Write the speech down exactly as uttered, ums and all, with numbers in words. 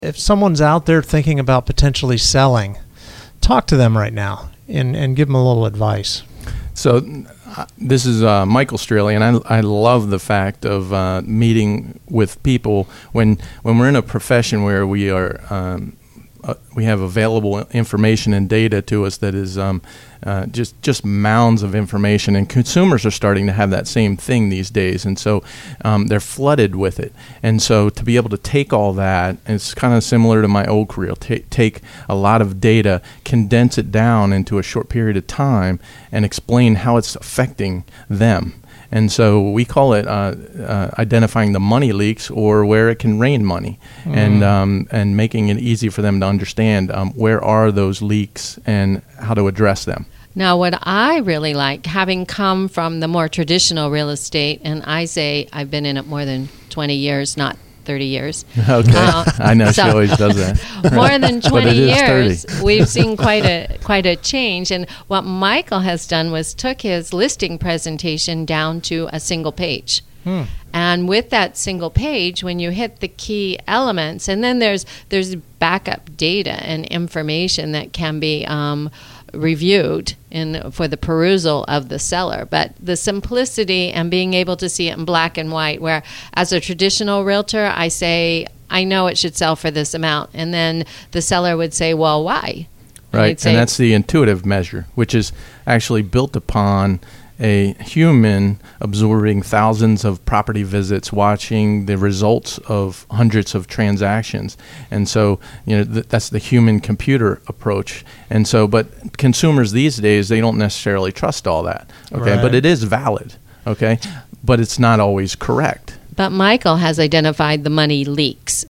If someone's out there thinking about potentially selling, talk to them right now and, and give them a little advice. So uh, this is uh, Michael Straley, and I, I love the fact of uh, meeting with people when when we're in a profession where we are um, uh, we have available information and data to us that is um, uh, just just mounds of information, and consumers are starting to have that same thing these days, and so um, they're flooded with it. And so to be able to take all that, it's kind of similar to my old career, ta- take a lot of data, condense it down into a short period of time, and explain how it's affecting them. And so we call it uh, uh, identifying the money leaks, or where it can rain money, mm. and um, and making it easy for them to understand um, where are those leaks and how to address them. Now, what I really like, having come from the more traditional real estate, and I say I've been in it more than twenty years, not thirty years. Okay, uh, I know so she always does that. More than twenty years, thirty. We've seen quite a quite a change. And what Michael has done was took his listing presentation down to a single page. Hmm. And with that single page, when you hit the key elements, and then there's there's backup data and information that can be um, reviewed in for the perusal of the seller, but the simplicity and being able to see it in black and white, where as a traditional realtor, I say, I know it should sell for this amount, and then the seller would say, well, why? Right, and, say, and that's the intuitive measure, which is actually built upon a human absorbing thousands of property visits, watching the results of hundreds of transactions. And so, you know, th- that's the human computer approach. And so, but consumers these days, they don't necessarily trust all that. Okay. Right. But it is valid. Okay. But it's not always correct. But Michael has identified the money leaks.